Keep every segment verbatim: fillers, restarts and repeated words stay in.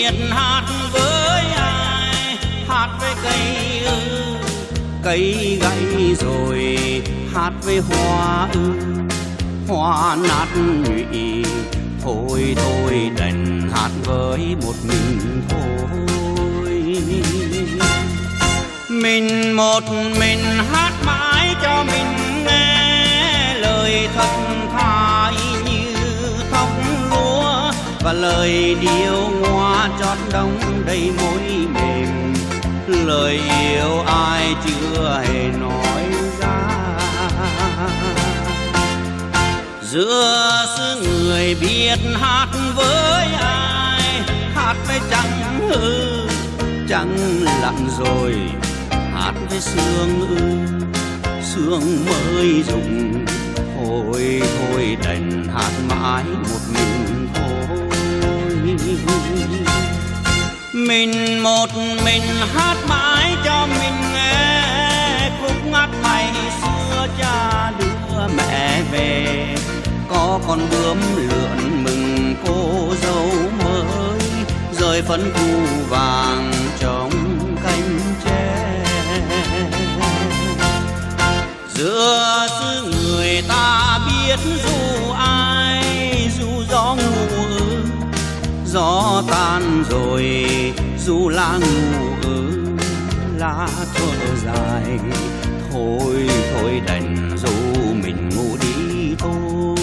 biết hát với ai, hát với cây ư, cây gãy rồi hát với hoa ư, hoa nát nhụy, thôi thôi đành hát với một mình thôi. Mình một mình hát mãi cho mình nghe, lời thật thà y như thóc lúa, và lời điệu ngoa chót đông đầy môi mềm, lời yêu ai chưa hề nói ra. Giữa xứ người biết hát với ai, hát với trăng hư trăng lặn rồi, hát với sương ư sương mới rụng, thôi thôi đành hát mãi một mình thôi. Mình một mình hát mãi cho mình nghe, khúc ngắt ngày xưa cha đưa mẹ về, có con bướm lượn mừng cô dâu mới, rời phấn thu vàng trong cánh tre. Giữa xứ người ta biết dù ai, dù gió ngủ ư, gió tan rồi dù lá ngủ ư, lá thở dài, thôi thôi đành dù mình ngủ đi thôi.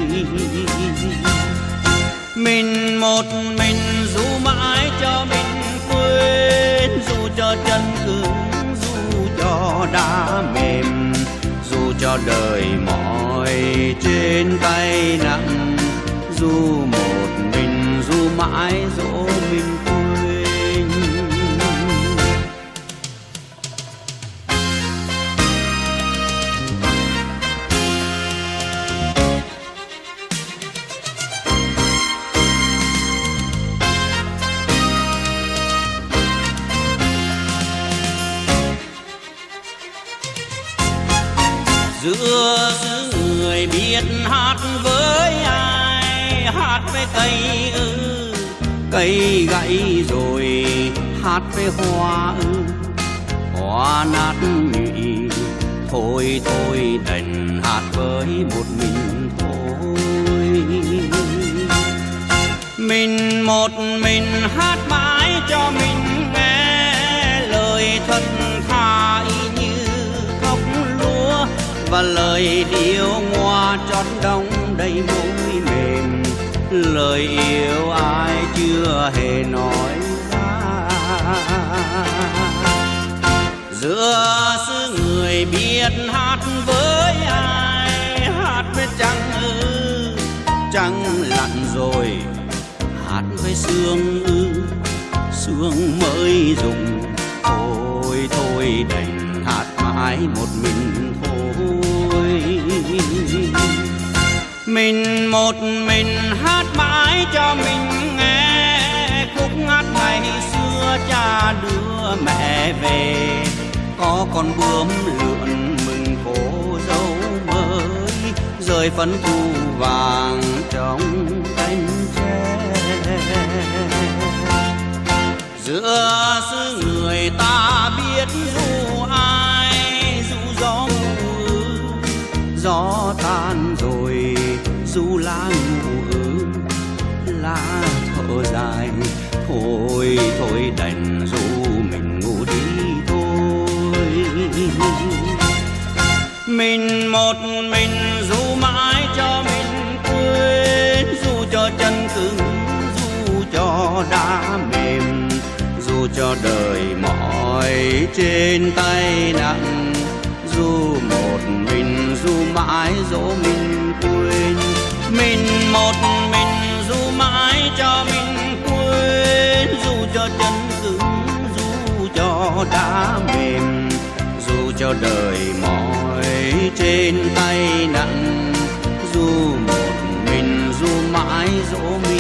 Mình một mình dù mãi cho mình quên, dù cho chân cứng, dù cho đá mềm, dù cho đời mỏi trên tay nặng, dù một mình dù mãi dỗ mình quên. Giữa xứ người biết hát với ai, hát với cây ư, cây gãy rồi hát với hoa ư, hoa nát nhụy, thôi thôi đành hát với một mình thôi. Mình một mình hát mãi cho mình nghe, lời thật thà y như khóc lúa, và lời điệu ngoa chót đông đầy môi mềm, lời yêu ai chưa hề nói ra. Giữa xứ người biết hát với ai, hát với trăng ư trăng lặn rồi, hát với sương ư sương mới rụng, thôi thôi đành hát mãi một mình thôi. Mình một mình hát mãi cho mình nghe, khúc ngắt ngày xưa cha đưa mẹ về, có con bướm lượn mừng cô dâu mới, rời phấn thu vàng trong cánh tre. Giữa xứ người ta biết dù ai, dù gió ngủ gió tan rồi dù lá ngủ lá thở dài, thôi thôi đành dù mình ngủ đi thôi. Mình một mình dù mãi cho mình quên, dù cho chân cứng, dù cho đá mềm, dù cho đời mỏi trên tay nặng, dù một mình dù mãi dỗ mình quên. Mình một mình dù mãi cho mình quên, dù cho chân cứng, dù cho đá mềm, dù cho đời mỏi trên tay nặng, dù một mình dù mãi dỗ mình.